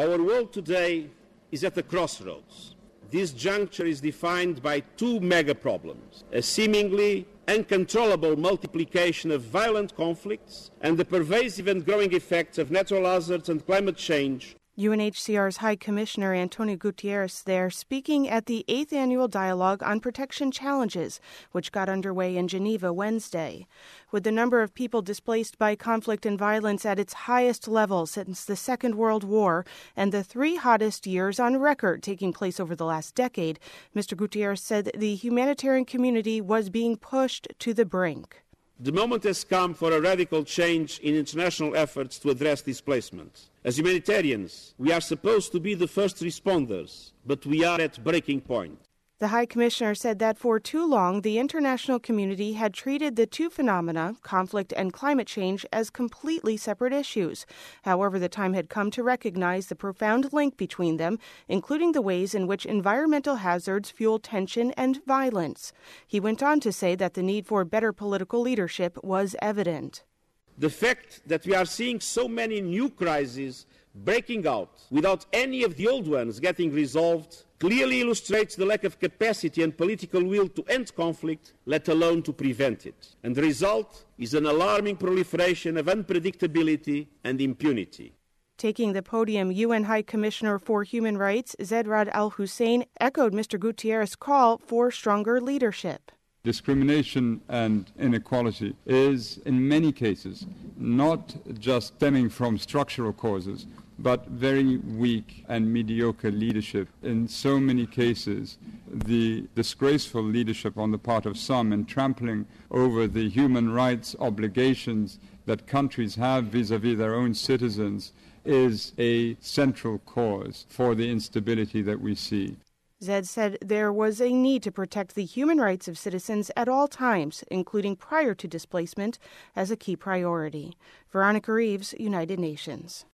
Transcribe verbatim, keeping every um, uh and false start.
Our world today is at a crossroads. This juncture is defined by two mega problems: a seemingly uncontrollable multiplication of violent conflicts and the pervasive and growing effects of natural hazards and climate change. U N H C R's High Commissioner Antonio Guterres there speaking at the eighth Annual Dialogue on Protection Challenges, which got underway in Geneva Wednesday. With the number of people displaced by conflict and violence at its highest level since the Second World War and the three hottest years on record taking place over the last decade, Mister Guterres said the humanitarian community was being pushed to the brink. The moment has come for a radical change in international efforts to address displacement. As humanitarians, we are supposed to be the first responders, but we are at breaking point. The High Commissioner said that for too long, the international community had treated the two phenomena, conflict and climate change, as completely separate issues. However, the time had come to recognize the profound link between them, including the ways in which environmental hazards fuel tension and violence. He went on to say that the need for better political leadership was evident. The fact that we are seeing so many new crises breaking out without any of the old ones getting resolved clearly illustrates the lack of capacity and political will to end conflict, let alone to prevent it. And the result is an alarming proliferation of unpredictability and impunity. Taking the podium, U N High Commissioner for Human Rights Zeid Ra'ad Al Hussein echoed Mister Guterres' call for stronger leadership. Discrimination and inequality is, in many cases, not just stemming from structural causes, but very weak and mediocre leadership. In so many cases, the disgraceful leadership on the part of some in trampling over the human rights obligations that countries have vis-à-vis their own citizens is a central cause for the instability that we see. Zeid said there was a need to protect the human rights of citizens at all times, including prior to displacement, as a key priority. Veronica Reeves, United Nations.